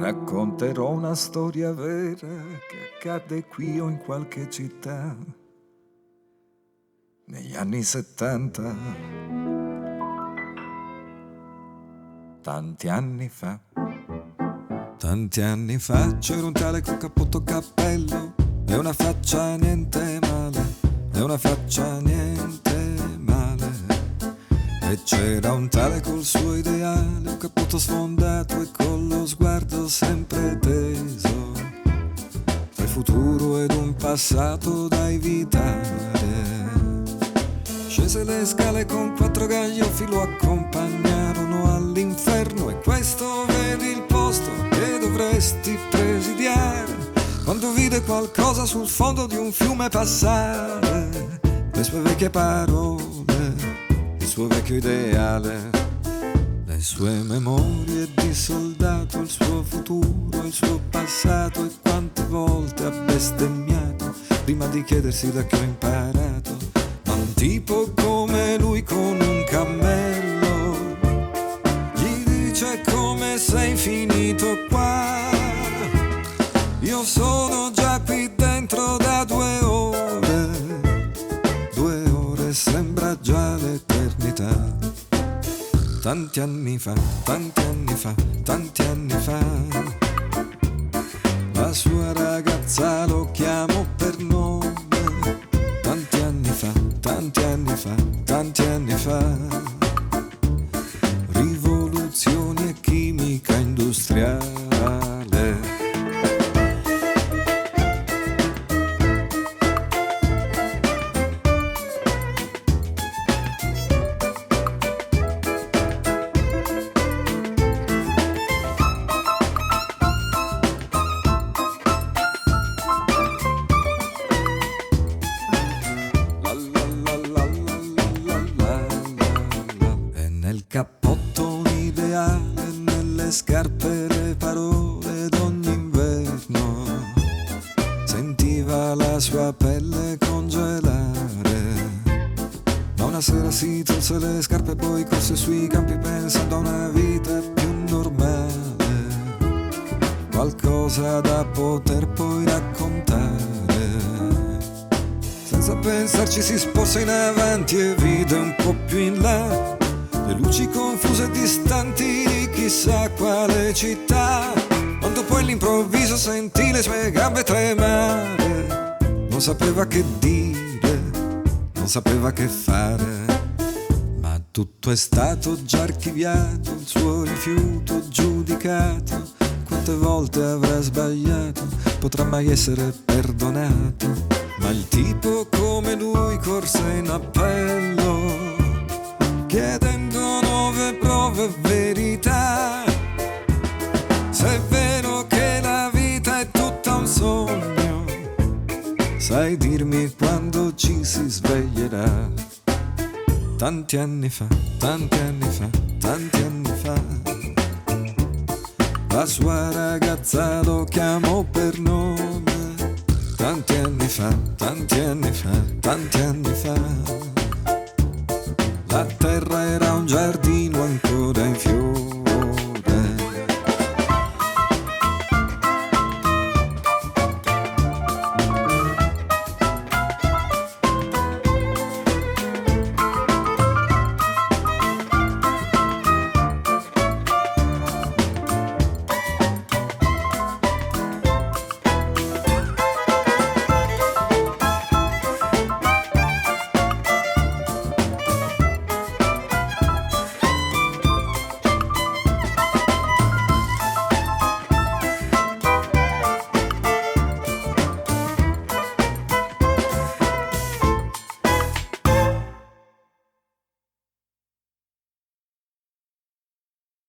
Racconterò una storia vera che accadde qui o in qualche città negli anni 70, tanti anni fa. Tanti anni fa c'era un tale con cappotto cappello e una faccia niente male, e una faccia niente male. E c'era un tale col suo ideale, un cappotto sfondato e con lo sguardo sempre teso, tra il futuro ed un passato da evitare. Scese le scale con 4 gagliofi, lo accompagnarono all'inferno. E questo vedi il posto che dovresti presidiare, quando vide qualcosa sul fondo di un fiume passare. Le sue vecchie parole, il suo vecchio ideale, le sue memorie di soldato, il suo futuro, il suo passato. E quante volte ha bestemmiato prima di chiedersi da che ho imparato. Ma un tipo come lui con un cammello gli dice: come sei finito qua? Io sono già qui dentro da 2 ore, 2 ore sembra già l'eternità. Tanti anni fa, tanti anni fa, tanti anni fa, la sua ragazza lo chiamò per nome. Tanti anni fa, tanti anni fa, tanti anni fa, rivoluzione e chimica industriale. Cappotto un ideale, nelle scarpe le parole d'ogni inverno. Sentiva la sua pelle congelare, ma una sera si tolse le scarpe e poi corse sui campi pensando a una vita più normale, qualcosa da poter poi raccontare. Senza pensarci si sporse in avanti e vide un po' più in là le luci confuse e distanti di chissà quale città, quando poi all'improvviso sentì le sue gambe tremare. Non sapeva che dire, non sapeva che fare, ma tutto è stato già archiviato, il suo rifiuto giudicato. Quante volte avrà sbagliato, potrà mai essere perdonato. Ma il tipo come lui corse in appello, chiedendo nuove prove e verità. Se è vero che la vita è tutta un sogno, sai dirmi quando ci si sveglierà. Tanti anni fa, tanti anni fa, tanti anni fa, la sua ragazza lo chiamò per nome. Tanti anni fa, tanti anni fa, tanti anni fa, la terra era un giardino ancora in fiore.